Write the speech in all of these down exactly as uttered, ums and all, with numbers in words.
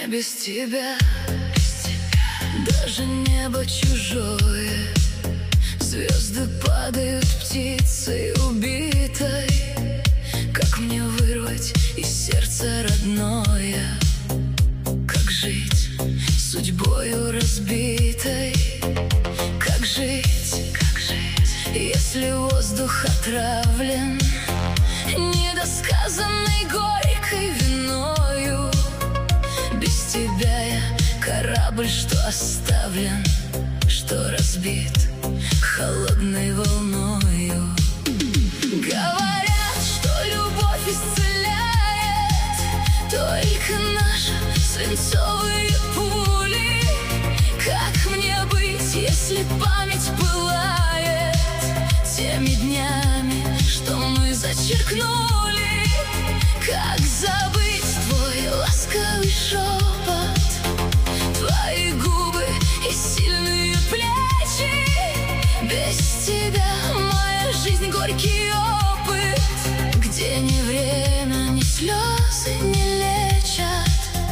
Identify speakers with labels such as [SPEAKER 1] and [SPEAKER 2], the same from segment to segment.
[SPEAKER 1] Мне без тебя, даже небо чужое, звезды падают птицей убитой. Как мне вырвать из сердца родное? Как жить судьбою разбитой? Как жить, как жить, если воздух отравлен недосказанной горькой виною? Без тебя я корабль, что оставлен, что разбит холодной волною. Говорят, что любовь исцеляет только наши свинцовые пули. Как мне быть, если память пылает теми днями, что мы зачеркнули? Как забыть твой ласковый шепот, твои губы и сильные плечи? Без тебя моя жизнь горький опыт, где ни время, ни слезы не лечат.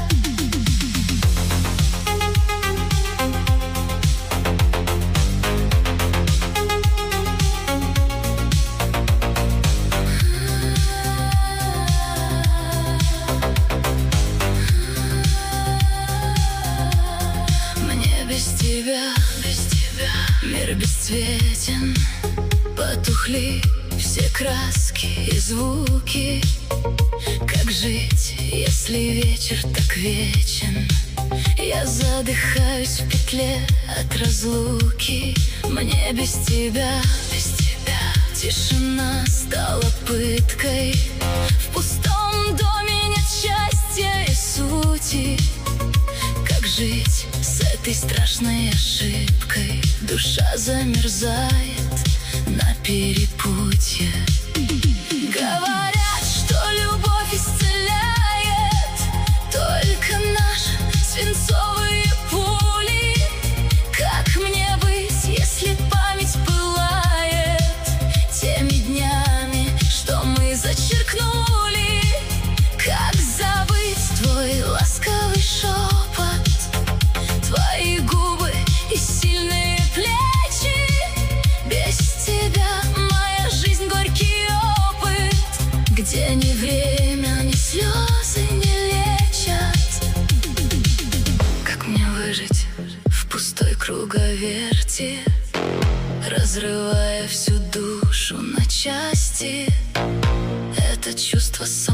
[SPEAKER 1] Без тебя, без тебя мир бесцветен. Потухли все краски и звуки. Как жить, если вечер так вечен? Я задыхаюсь в петле от разлуки. Мне без тебя, без тебя тишина стала пыткой. В пустом доме нет счастья и сути. Как жить с этой страшной ошибкой? Душа замерзает на перепутье. Говорят, что любовь исцеляет только наши свинцовые пули. Как мне быть, если память пылает теми днями, что мы зачеркнули? Как забыть твой ласковый шепот, твои губы и сильные плечи? Без тебя моя жизнь горький опыт, где ни время, ни слезы не лечат. Как мне выжить в пустой круговерти, разрывая всю душу на части? Это чувство сон